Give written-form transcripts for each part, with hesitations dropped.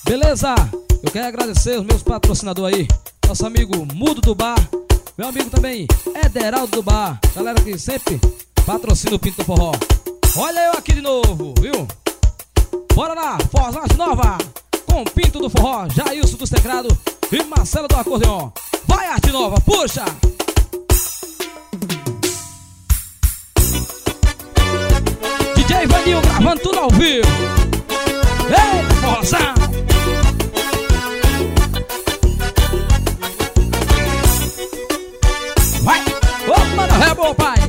Beleza? Eu quero agradecer os meus patrocinadores aí. Nosso amigo Mudo do Bar, meu amigo também Ederaldo do Bar, galera que sempre patrocina o Pinto do Forró. Olha eu aqui de novo, viu? Bora lá, Forró Arte Nova com o Pinto do Forró, Jailson dos teclados e Marcelo do acordeon. Vai, Arte Nova, puxa! DJ Vanil gravando tudo ao vivo. Eita, forrozão! Vai! Ô, mano, é bom, pai!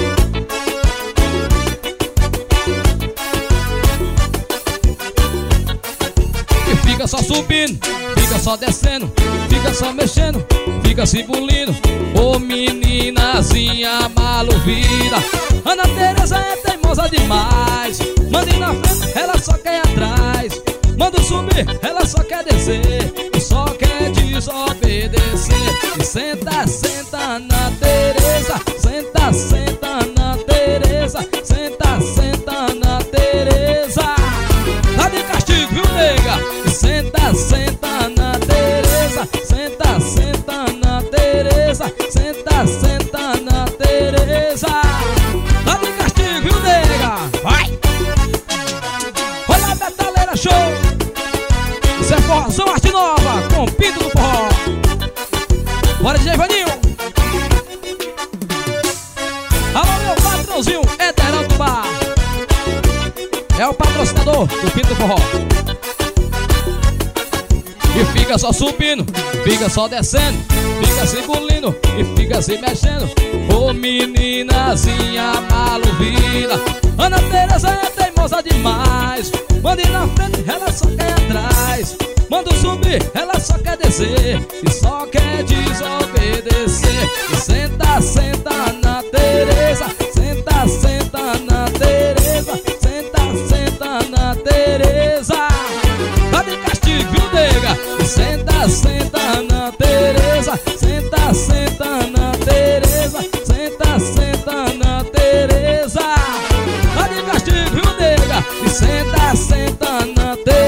E fica só subindo, fica só descendo, fica só mexendo, fica se bulindo. Ô, meninazinha maluvida, Ana Tereza é teimosa demais. Manda ir na frente, ela só quer ir atrás. Manda subir, ela só quer descer, só quer desobedecer. E senta, senta na Tereza, senta, senta na Tereza, senta, senta na Tereza. Tá de castigo, viu, nega? E senta, senta na Tereza, senta, senta na Tereza, senta, senta na Tereza. Tá de castigo, viu, nega? Vai! Olha a metaleira show! Isso é Forrozão Arte Nova com o Pinto do Forró. Bora, DJ Vaninho! Alô, meu patrãozinho, Ederaldo do Bar. É o patrocinador do Pinto do Forró. E fica só subindo, fica só descendo, fica se bulindo e fica se mexendo. Ô, meninazinha maluvida, Ana Tereza é teimosa demais. Manda ir na frente, ela só quer ir atrás. Manda subir, ela só quer descer e só quer desobedecer. E senta, senta na Tereza, senta, senta na Tereza, senta, senta na Tereza. Tá de castigo, viu, nega? E senta, senta na Tereza, senta, senta na Tereza, senta, senta na Tereza. Tá de castigo, viu, nega? E senta, senta na Tereza.